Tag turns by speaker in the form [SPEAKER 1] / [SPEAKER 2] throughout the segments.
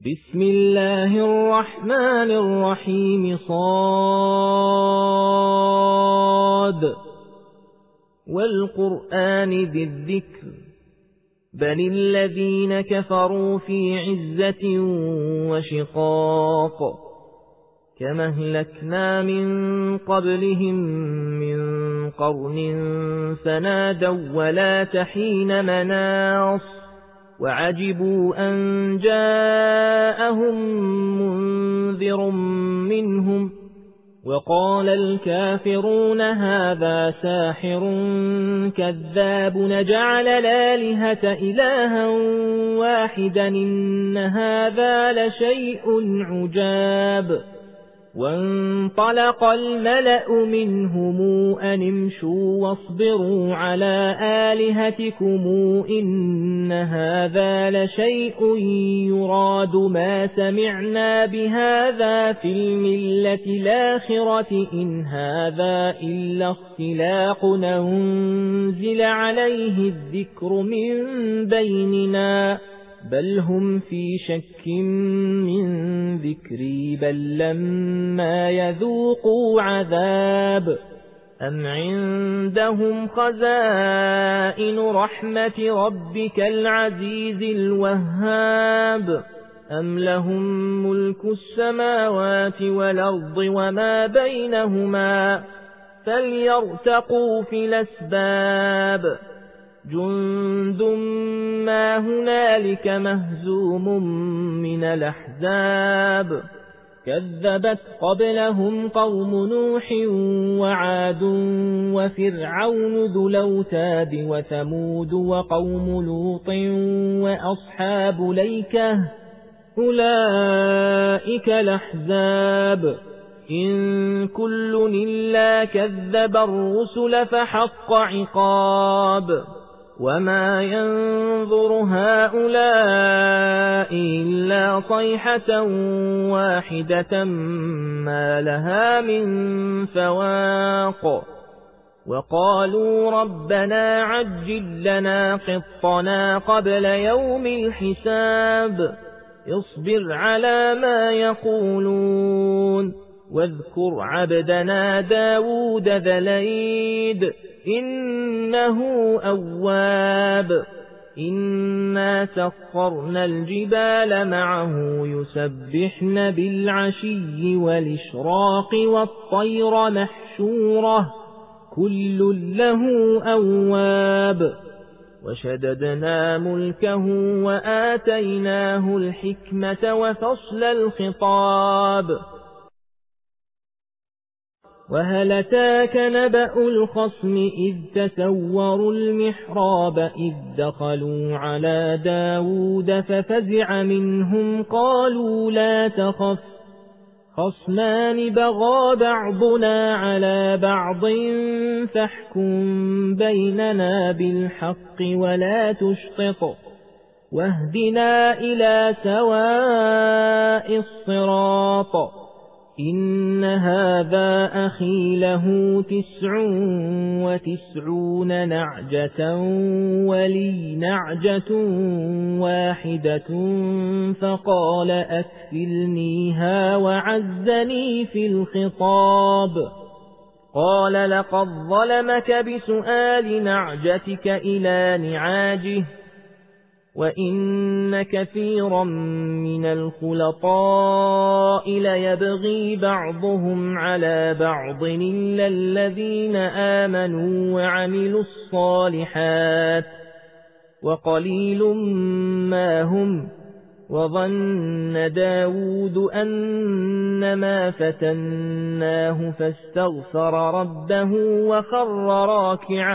[SPEAKER 1] بسم الله الرحمن الرحيم صاد والقرآن ذي الذكر بل الذين كفروا في عزة وشقاق كما أهلكنا من قبلهم من قرن فنادوا ولا تحين مناص وعجبوا أن جاءهم منذر منهم وقال الكافرون هذا ساحر كذاب نجعل الآلهة إلها واحدا إن هذا لشيء عجاب وانطلق الملأ منهم أن امشوا واصبروا على آلهتكم إن هذا لشيء يراد ما سمعنا بهذا في الملة الآخرة إن هذا إلا اختلاق أنزل عليه الذكر من بيننا بل هم في شك من ذكري بل لما يذوقوا عذاب أم عندهم خزائن رحمة ربك العزيز الوهاب أم لهم ملك السماوات والأرض وما بينهما فليرتقوا في الأسباب جند ما هنالك مهزوم من الأحزاب كذبت قبلهم قوم نوح وعاد وفرعون ذو الأوتاد وثمود وقوم لوط وأصحاب الأيكة أولئك الأحزاب إن كل إلا كذب الرسل فحق عقاب وما ينظر هؤلاء إلا صيحة واحدة ما لها من فواق وقالوا ربنا عجل لنا قطنا قبل يوم الحساب اصبر على ما يقولون واذكر عبدنا داود ذا الأيد إنه أواب إنا سخرنا الجبال معه يسبحن بالعشي والإشراق والطير محشورة كل له أواب وشددنا ملكه وآتيناه الحكمة وفصل الخطاب وهل أتاك نبأ الخصم إذ تسوروا المحراب إذ دخلوا على داود ففزع منهم قالوا لا تخف خصمان بغى بعضنا على بعض فاحكم بيننا بالحق ولا تشطط واهدنا إلى سواء الصراط إن هذا أخي له 99 نعجة ولي نعجة واحدة فقال أكفلنيها وعزني في الخطاب قال لقد ظلمك بسؤال نعجتك إلى نعاجه وإن كثيرا من الخلطاء ليبغي بعضهم على بعض إلا الذين آمنوا وعملوا الصالحات وقليل ما هم وظن داود أنما فتناه فاستغفر ربه وخر راكعا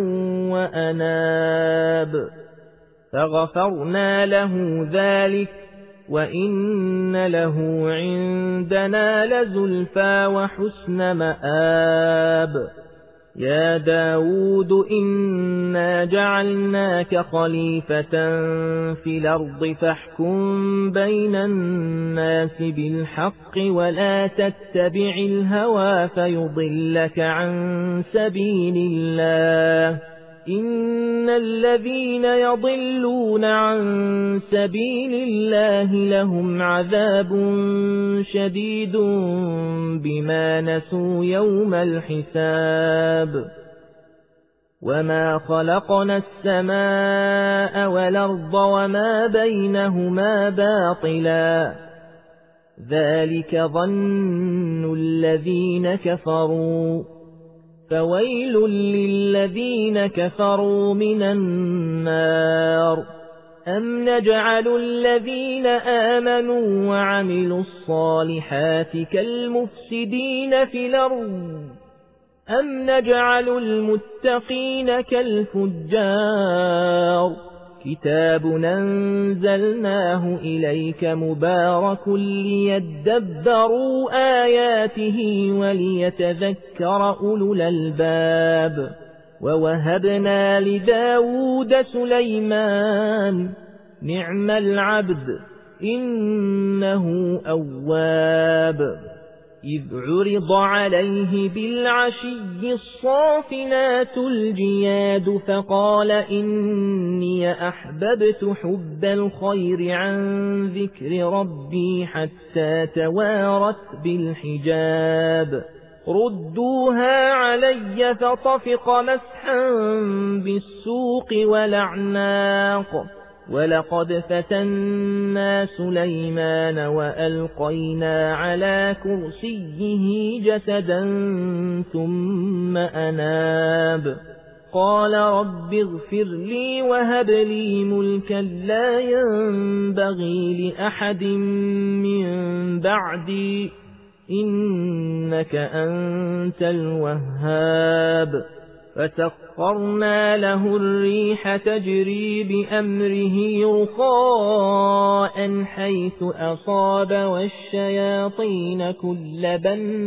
[SPEAKER 1] وأناب فغفرنا له ذلك وإن له عندنا لزلفى وحسن مآب يا داود إنا جعلناك خليفة في الأرض فاحكم بين الناس بالحق ولا تتبع الهوى فيضلك عن سبيل الله إن الذين يضلون عن سبيل الله لهم عذاب شديد بما نسوا يوم الحساب وما خلقنا السماء والأرض وما بينهما باطلا ذلك ظن الذين كفروا فويل للذين كفروا من النار أم نجعل الذين آمنوا وعملوا الصالحات كالمفسدين في الأرض أم نجعل المتقين كالفجار كتاب أنزلناه إليك مبارك ليدبروا آياته وليتذكر أولو الألباب ووهبنا لداود سليمان نعم العبد إنه أواب إذ عرض عليه بالعشي الصافنات الجياد فقال إني أحببت حب الخير عن ذكر ربي حتى توارت بالحجاب ردوها علي فطفق مسحا بالسوق والأعناق ولقد فتنا سليمان وألقينا على كرسيه جسدا ثم أناب قال رب اغفر لي وهب لي ملكا لا ينبغي لأحد من بعدي إنك أنت الوهاب فسخرنا له الريح تجري بأمره رخاء حيث أصاب والشياطين كل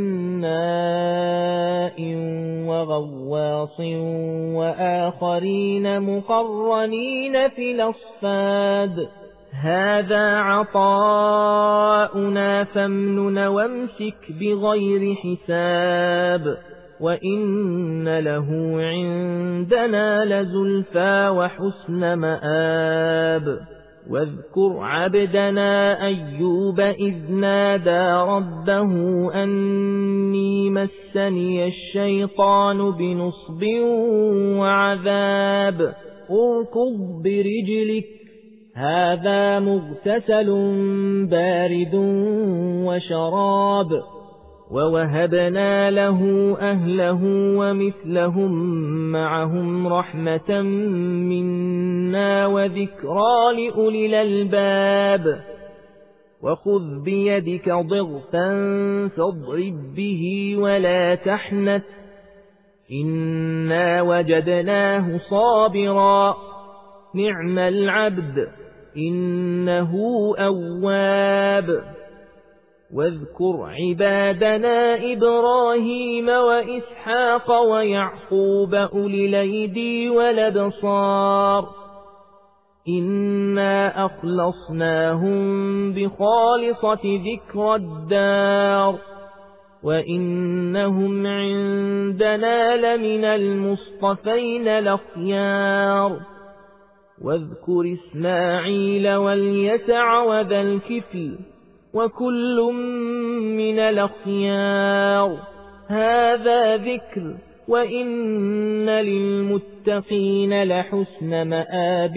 [SPEAKER 1] بناء وغواص وآخرين مقرنين في الأصفاد هذا عطاؤنا فامنن وامسك بغير حساب وإن له عندنا لزلفى وحسن مآب واذكر عبدنا أيوب إذ نادى ربه أني مسني الشيطان بنصب وعذاب اركض برجلك هذا مغتسل بارد وشراب ووهبنا له أهله ومثلهم معهم رحمة منا وذكرى لأولي الألباب وخذ بيدك ضغثا فاضرب به ولا تحنث إنا وجدناه صابرا نعم العبد إنه أواب واذكر عبادنا إبراهيم وإسحاق ويعقوب أولي الأيدي والأبصار إنا أخلصناهم بخالصة ذكر الدار وإنهم عندنا لمن المصطفين الأخيار واذكر إسماعيل واليسع وذا الكفل وكل من الأخيار هذا ذكر وإن للمتقين لحسن مآب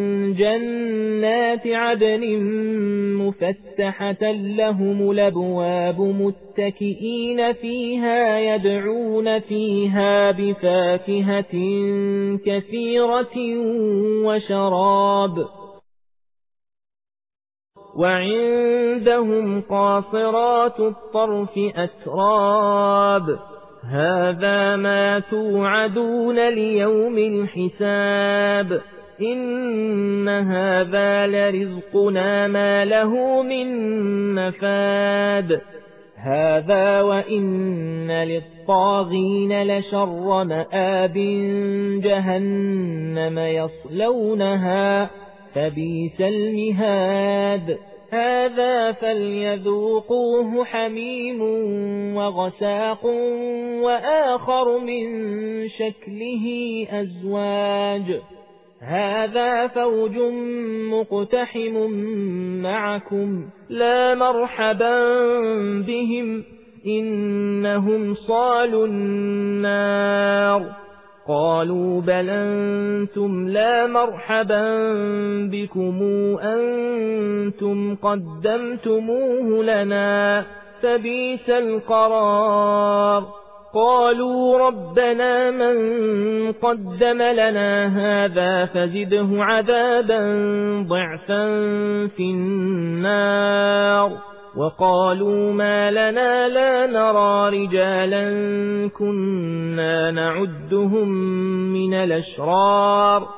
[SPEAKER 1] جنات عدن مفتحة لهم الأبواب متكئين فيها يدعون فيها بفاكهة كثيرة وشراب وعندهم قاصرات الطرف أتراب هذا ما توعدون ليوم الحساب إن هذا لرزقنا ما له من نفاد هذا وإن للطاغين لشر مآب جهنم يصلونها فبئس المهاد هذا فليذوقوه حميم وغساق وآخر من شكله أزواج هذا فوج مقتحم معكم لا مرحبا بهم إنهم صالوا النار قالوا بل أنتم لا مرحبا بكم أنتم قدمتموه لنا فبئس القرار قالوا ربنا من قدم لنا هذا فزده عذابا ضعفا في النار وقالوا ما لنا لا نرى رجالا كنا نعدهم من الأشرار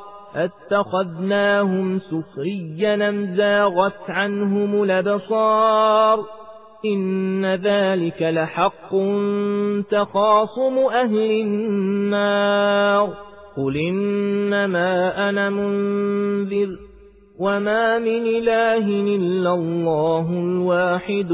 [SPEAKER 1] اتخذناهم سخريا أم زاغت عنهم الأبصار إن ذلك لحق تخاصم أهل النار قل إنما أنا منذر وما من إله إلا الله الواحد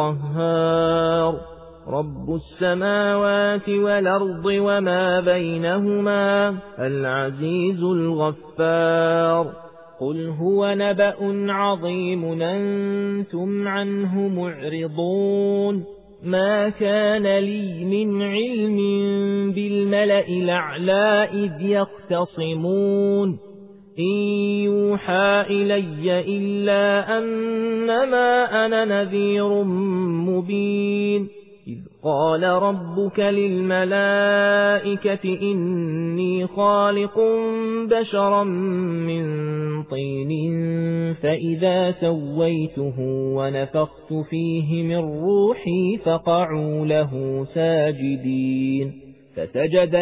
[SPEAKER 1] القهار رب السماوات والأرض وما بينهما العزيز الغفار قل هو نبأ عظيم أنتم عنه معرضون ما كان لي من علم بالملأ الأعلى إذ يختصمون إن يوحى إلي إلا أنما أنا نذير مبين إذ قال ربك للملائكة إني خالق بشرا من طين فإذا سويته ونفخت فيه من روحي فقعوا له ساجدين فسجد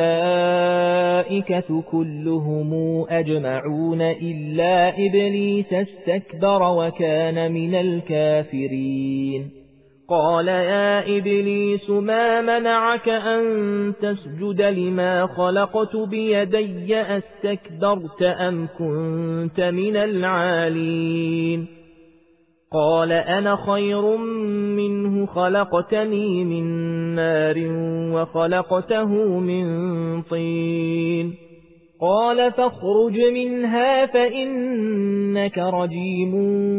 [SPEAKER 1] الملائكة كلهم أجمعون إلا إبليس استكبر وكان من الكافرين قال يا إبليس ما منعك أن تسجد لما خلقت بيدي أستكبرت أم كنت من العالين قال أنا خير منه خلقتني من نار وخلقته من طين قال فاخرج منها فإنك رجيم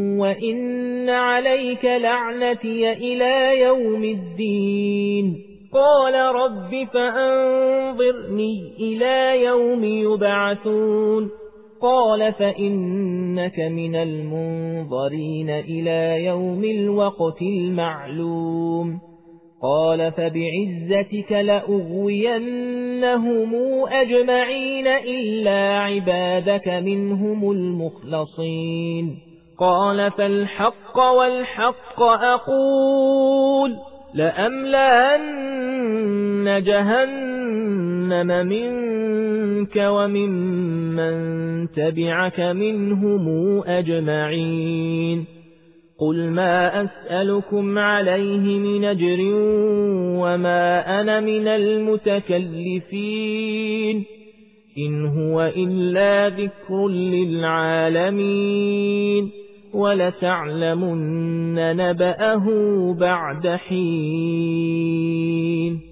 [SPEAKER 1] وإن عليك لعنتي إلى يوم الدين قال رب فأنظرني إلى يوم يبعثون قال فإنك من المنظرين إلى يوم الوقت المعلوم قال فبعزتك لأغوينهم أجمعين إلا عبادك منهم المخلصين قال فالحق والحق أقول لأملأن جهنم منك وممن تبعك منهم أجمعين قل ما أسألكم عليه من أجر وما أنا من المتكلفين إن هو إلا ذكر للعالمين ولتعلمن نبأه بعد حين